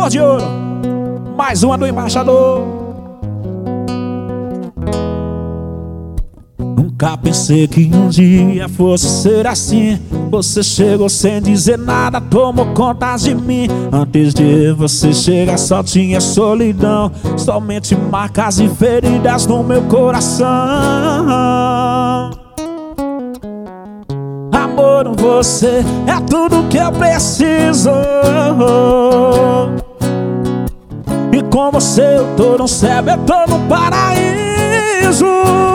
Flor de Ouro, mais uma do Embaixador. Nunca pensei que um dia fosse ser assim. Você chegou sem dizer nada, tomou conta de mim. Antes de você chegar só tinha solidão, somente marcas e feridas no meu coração. Amor, você é tudo que eu preciso, e com você eu tô no céu, eu tô no paraíso.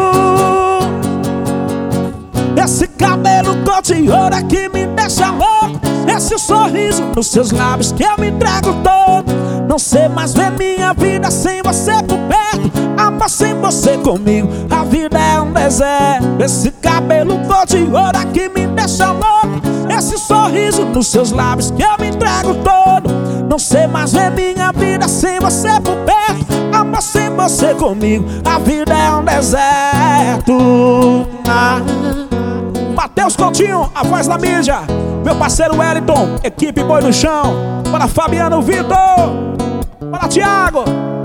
Esse cabelo cor de ouro é que me deixa louco, esse sorriso nos seus lábios que eu me entrego todo. Não sei mais ver minha vida sem você por perto. Amor, sem você comigo, a vida é um deserto. Esse cabelo cor de ouro é que me deixa louco, esse sorriso nos seus lábios que eu me entrego todo. Não sei mais ver minha vida sem você por perto. Amor, sem você comigo, a vida é um deserto. Matheus Coutinho, a voz da mídia. Meu parceiro Wellington, equipe Boi no Chão. Para Fabiano Vitor, para Thiago.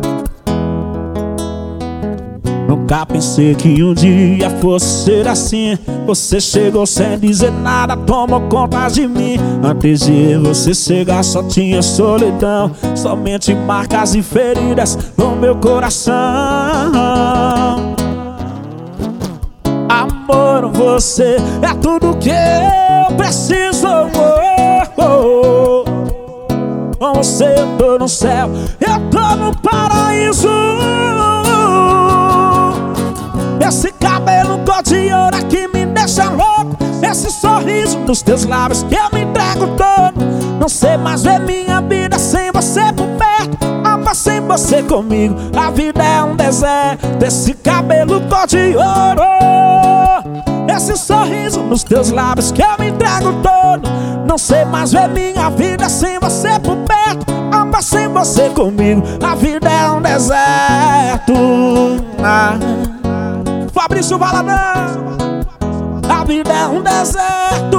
Nunca pensei que um dia fosse ser assim. Você chegou sem dizer nada, tomou conta de mim. Antes de você chegar só tinha solidão, somente marcas e feridas no meu coração. Amor, você é tudo que eu preciso. Com você eu tô no céu, eu tô no paraíso. Esse cabelo cor de ouro que me deixa louco, esse sorriso dos teus lábios que eu me entrego todo. Não sei mais ver minha vida sem você por perto. Amor, sem você comigo, a vida é um deserto. Esse cabelo cor de ouro, esse sorriso nos teus lábios que eu me entrego todo. Não sei mais ver minha vida sem você por perto. Amor, sem você comigo, a vida é um deserto. Fabrício Valadão, a vida é um deserto.